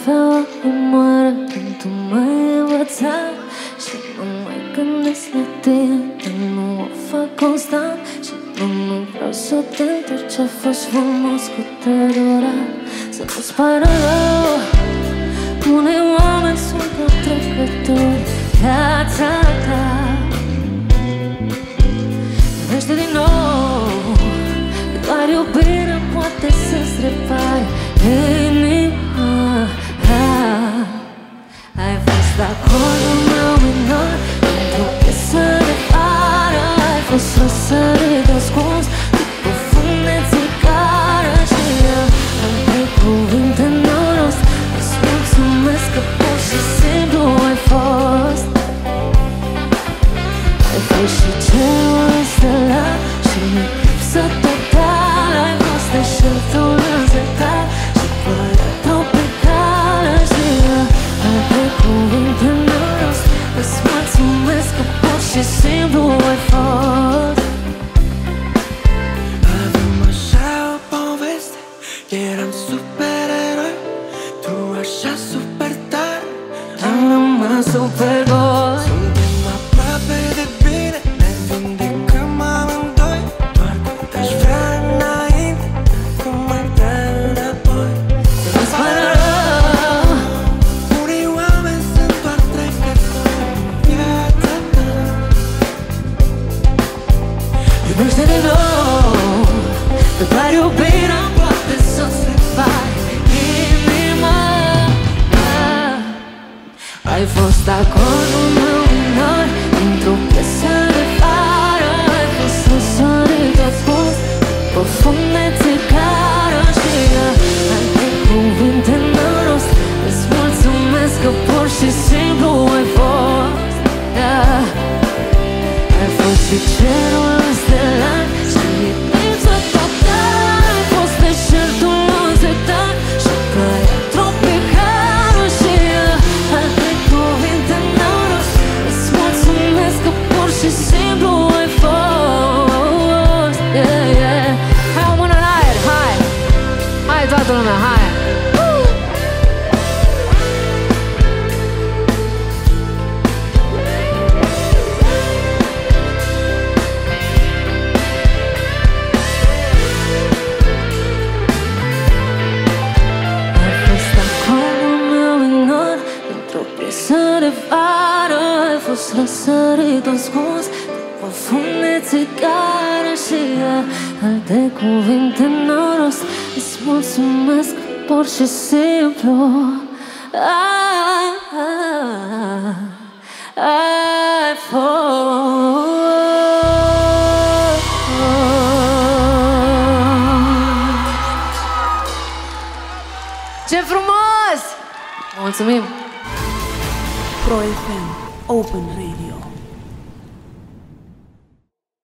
altfel moare când tu m-ai învățat. Și nu mai gândesc la tine, dar nu o fac constant. Și nu vreau să te întorc, ce-a fost frumos cu te dorat. Să nu-ți pară rău, unei oameni sunt doar trecători. Viața ta iubește din nou, că doar iubirea poate să-ți repare inima. Ai fost acordul meu minor într-o piesă de vară. Ai fost răsărit ascuns după funde țigară. Și eu am trei cuvinte în rost, îți mulțumesc că pur și simplu ai fost. Ai fost și cerul stelar și eclipsă totală. Ai fost deșertul înzetat și ploaia tropicală. Și eu am trei cuvinte în rost, îți mulțumesc că pur și simplu ai fost. Avem așa o poveste, eram supereroi, tu așa super tare, am rămas super gol. suntem aproape de bine, ne vindecăm amândoi. Doar cât aș vrea înainte, cum ai dat înapoi. Nu-ți pară rău, Unii oameni sunt doar trecători în viața ta. iubește din nou, că doar iubirea poate să-ți repare inima. Ai fost acordul meu minor într-o piesă de vară. Ai fost răsărit ascuns după funde țigară. Și eu am trei cuvinte în rost, îți mulțumesc că pur și simplu ai fost. Ai fost și cerul stelar și eclipsă totală. Ai fost deșertul înzetat și ploaia tropicală. Și eu am trei cuvinte în rost, îți mulțumesc că pur și simplu ai fost. Hai o mână în aer, hai! Hai toată lumea, hai! Ai fost acordul meu minor într-o piesă de vară. Ai fost răsărit ascuns după funde țigară. Și eu alte cuvinte în rost, îți mulțumesc pur și simplu ai fost. Ce frumos! Mulțumim! Pro FM Open Radio.